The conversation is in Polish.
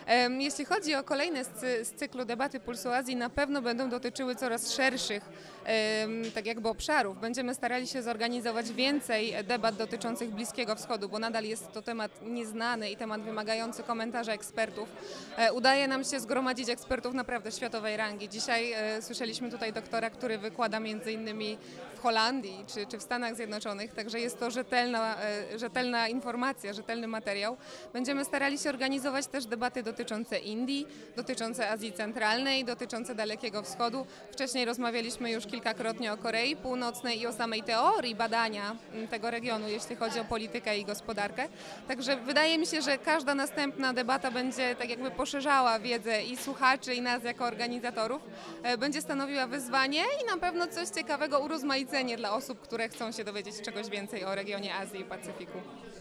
Jeśli chodzi o kolejne z cyklu debaty Pulsu Azji, na pewno będą dotyczyły coraz szerszych tak jakby obszarów. Będziemy starali się zorganizować więcej debat dotyczących Bliskiego Wschodu, bo nadal jest to temat nieznany i temat wymagający komentarza ekspertów. Udaje nam się zgromadzić ekspertów naprawdę światowej rangi. Dzisiaj słyszeliśmy tutaj doktora, który wykłada między innymi w Holandii czy w Stanach Zjednoczonych, także jest to rzetelna informacja, rzetelny materiał. Będziemy starali się organizować też debaty dotyczące Indii, dotyczące Azji Centralnej, dotyczące Dalekiego Wschodu. Wcześniej rozmawialiśmy już kilkakrotnie o Korei Północnej i o samej teorii badania tego regionu, jeśli chodzi o politykę i gospodarkę. Także wydaje mi się, że każda następna debata będzie tak jakby poszerzała wiedzę i słuchaczy, i nas jako organizatorów. Będzie stanowiła wyzwanie i na pewno coś ciekawego, urozmaicenie dla osób, które chcą się dowiedzieć czegoś więcej o regionie Azji i Pacyfiku.